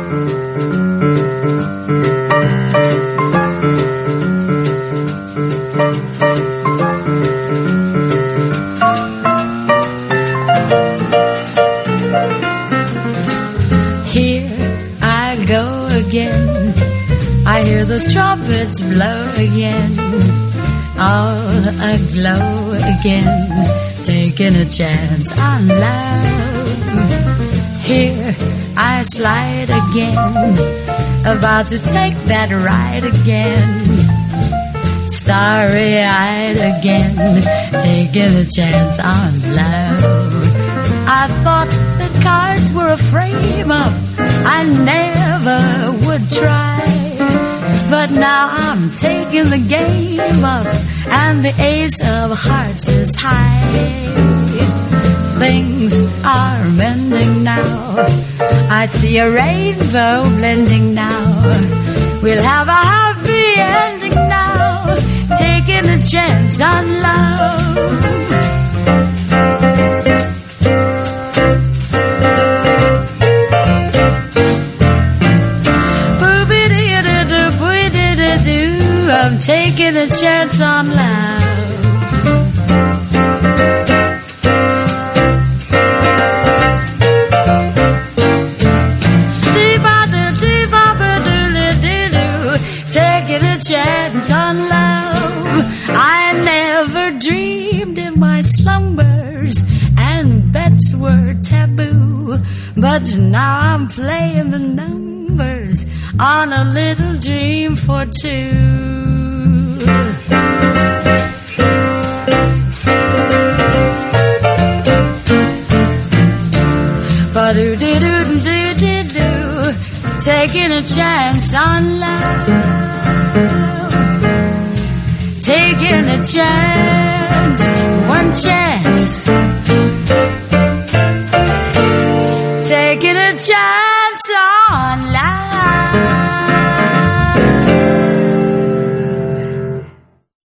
I hear those trumpets blow again, all aglow again, taking a chance on love. Here I slide again, about to take that ride again, starry-eyed again, taking a chance on love. I thought the cards were a frame-up, I never would try, but now I'm taking the game up, and the ace of hearts is high. Things are mending now, I see a rainbow blending now, we'll have a happy ending now, taking a chance on love. I'm taking a chance on love. Taking a chance on love. I never dreamed in my slumbers, and bets were taboo, but now I'm playing the numbers on a little dream for two. Ba-do-do-do-do-do-do, taking a chance on love, taking a chance, one chance.